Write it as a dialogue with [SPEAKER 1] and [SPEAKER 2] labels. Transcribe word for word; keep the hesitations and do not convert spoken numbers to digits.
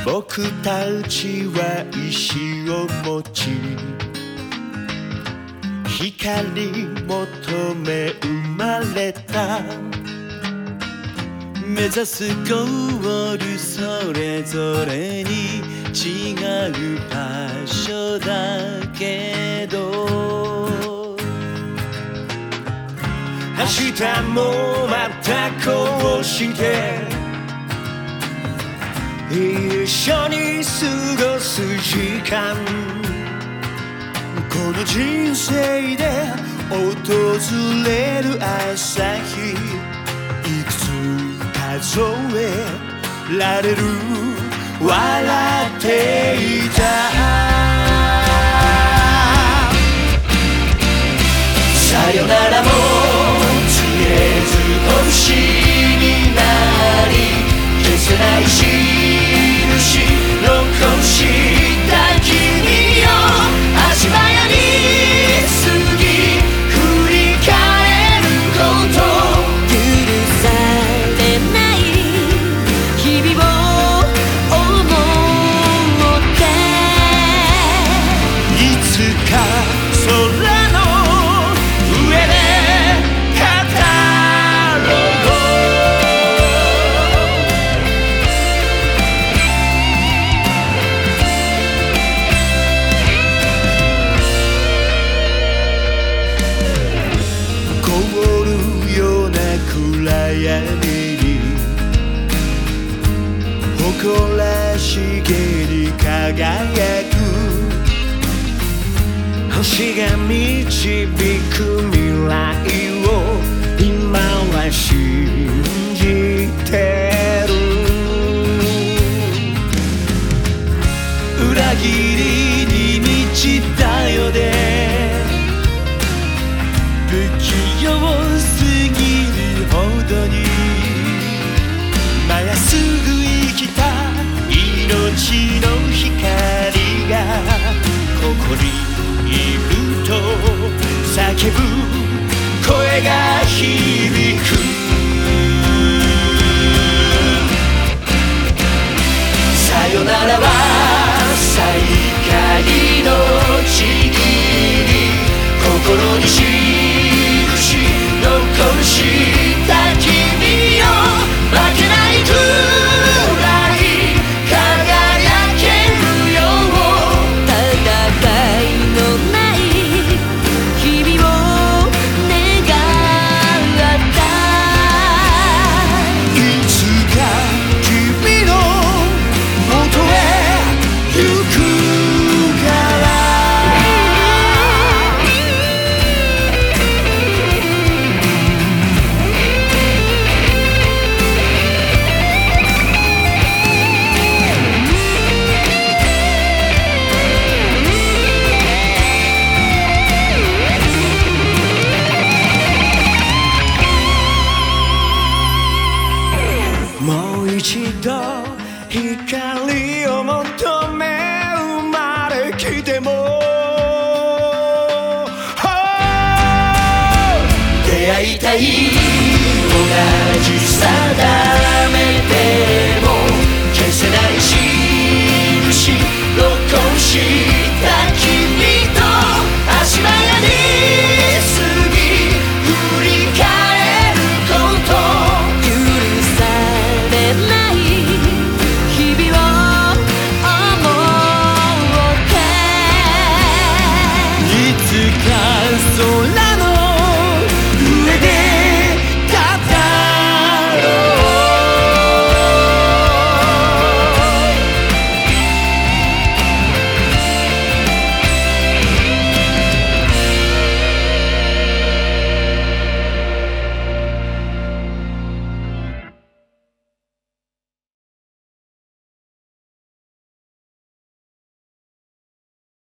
[SPEAKER 1] 僕たちは石を持ち光求め生まれた目指すゴールそれぞれに違う場所だけど明日もまたこうして一緒に過ごす時間この人生で訪れる朝日いくつ数えられる笑っていたさよならも告げず拳になり消せない印残した君よ足早に過ぎ振り返ること
[SPEAKER 2] 許されない日々を思って
[SPEAKER 1] いつか空の上で語ろう凍るような暗闇に誇らしげに輝く星が導く未来を今は信じてる裏切りに満ちたよね不器用すぎるほどにまっすぐ生きた命の光がここにいると叫ぶ声が響くさよならは再会のちぎり心に印残した君よ負けないくらい輝けるよ
[SPEAKER 2] 戦いのない日々を願った
[SPEAKER 1] いつか君の元へ行くからもう一度光を求め生まれきても、oh、出会いたい同じさだ